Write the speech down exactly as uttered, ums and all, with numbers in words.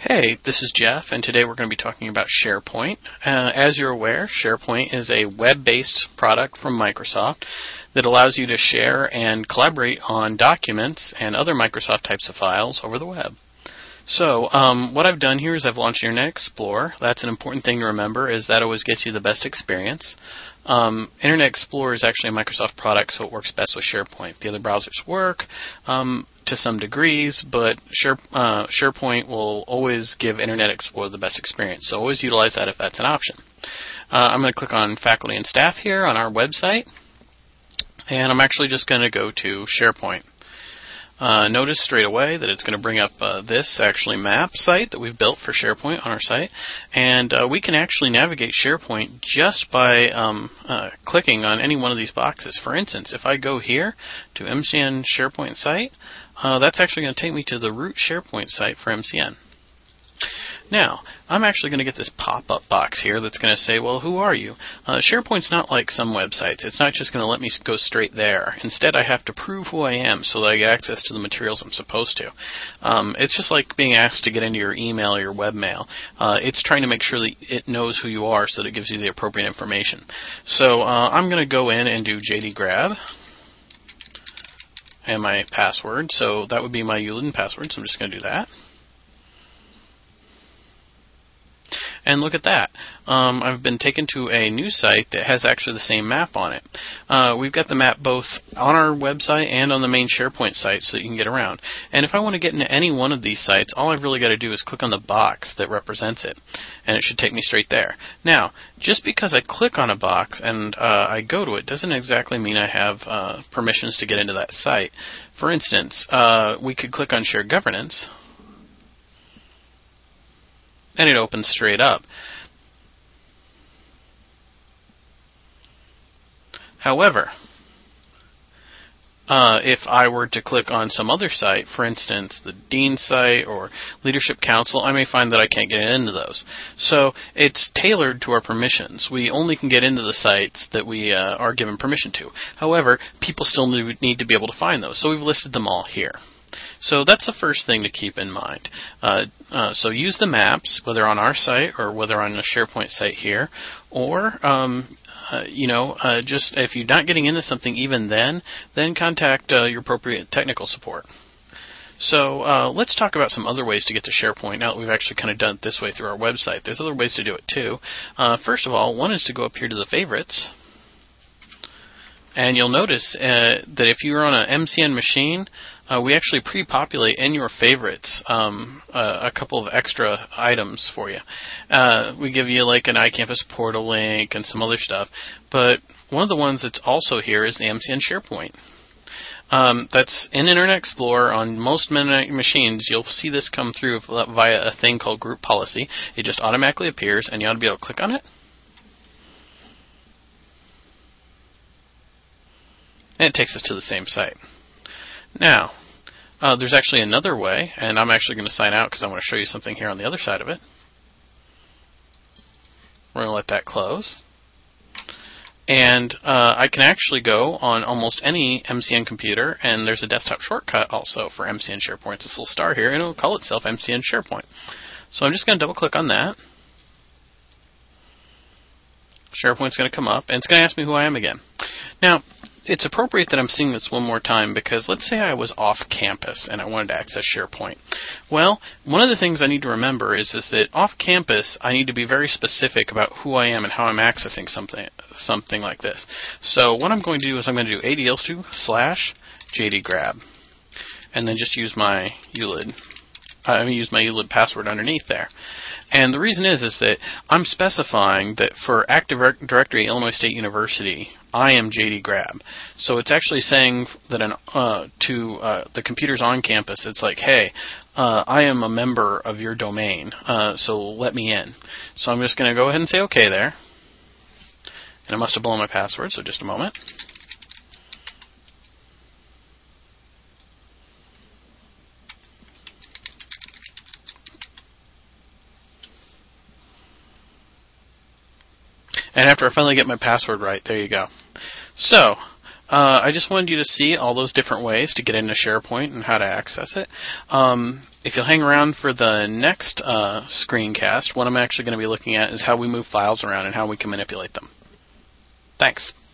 Hey, this is Jeff, and today we're going to be talking about SharePoint. Uh, as you're aware, SharePoint is a web-based product from Microsoft that allows you to share and collaborate on documents and other Microsoft types of files over the web. So, um, what I've done here is I've launched Internet Explorer. That's an important thing to remember, is that always gets you the best experience. Um, Internet Explorer is actually a Microsoft product, so it works best with SharePoint. The other browsers work um, to some degrees, but Share, uh, SharePoint will always give Internet Explorer the best experience, so always utilize that if that's an option. Uh, I'm going to click on Faculty and Staff here on our website, and I'm actually just going to go to SharePoint. Uh, notice straight away that it's going to bring up uh, this actually map site that we've built for SharePoint on our site, and uh, we can actually navigate SharePoint just by um, uh, clicking on any one of these boxes. For instance, if I go here to M C N SharePoint site, uh, that's actually going to take me to the root SharePoint site for M C N. Now, I'm actually going to get this pop-up box here that's going to say, well, who are you? Uh, SharePoint's not like some websites. It's not just going to let me go straight there. Instead, I have to prove who I am so that I get access to the materials I'm supposed to. Um, it's just like being asked to get into your email or your webmail. Uh, it's trying to make sure that it knows who you are so that it gives you the appropriate information. So uh, I'm going to go in and do J D Grab and my password. So that would be my U L I D and password, so I'm just going to do that. And look at that. Um, I've been taken to a new site that has actually the same map on it. Uh, we've got the map both on our website and on the main SharePoint site so that you can get around. And if I want to get into any one of these sites, all I've really got to do is click on the box that represents it, and it should take me straight there. Now, just because I click on a box and uh, I go to it doesn't exactly mean I have uh, permissions to get into that site. For instance, uh, we could click on Share Governance, and it opens straight up. However, uh, if I were to click on some other site, for instance, the Dean's site or Leadership Council, I may find that I can't get into those. So it's tailored to our permissions. We only can get into the sites that we uh, are given permission to. However, people still need to be able to find those, so we've listed them all here. So that's the first thing to keep in mind. Uh, uh, so use the maps, whether on our site or whether on a SharePoint site here, or um, uh, you know, uh, just if you're not getting into something even then, then contact uh, your appropriate technical support. So uh, let's talk about some other ways to get to SharePoint now that we've actually kind of done it this way through our website. There's other ways to do it too. Uh, first of all, one is to go up here to the favorites. And you'll notice uh, that if you're on an M C N machine, uh, we actually pre-populate in your favorites um, uh, a couple of extra items for you. Uh, we give you like an iCampus portal link and some other stuff. But one of the ones that's also here is the M C N SharePoint. Um, that's in Internet Explorer. On most machines, you'll see this come through via a thing called Group Policy. It just automatically appears, and you ought to be able to click on it. And it takes us to the same site. Now, uh, there's actually another way, and I'm actually going to sign out because I want to show you something here on the other side of it. We're going to let that close. And uh, I can actually go on almost any M C N computer, and there's a desktop shortcut also for M C N SharePoint. It's this little star here, and it will call itself M C N SharePoint. So I'm just going to double click on that. SharePoint's going to come up, and it's going to ask me who I am again. Now, it's appropriate that I'm seeing this one more time because let's say I was off campus and I wanted to access SharePoint. Well, one of the things I need to remember is, is that off campus I need to be very specific about who I am and how I'm accessing something something like this. So what I'm going to do is I'm going to do ADLSU slash JDGrab and then just use my U L I D. I'm going to use my U L I D password underneath there. And the reason is, is that I'm specifying that for Active Directory Illinois State University, I am J D Grab. So it's actually saying that an, uh, to uh, the computers on campus, it's like, hey, uh, I am a member of your domain, uh, so let me in. So I'm just going to go ahead and say OK there. And I must have blown my password, so just a moment. And after I finally get my password right, there you go. So, uh, I just wanted you to see all those different ways to get into SharePoint and how to access it. Um, if you'll hang around for the next uh, screencast, what I'm actually going to be looking at is how we move files around and how we can manipulate them. Thanks.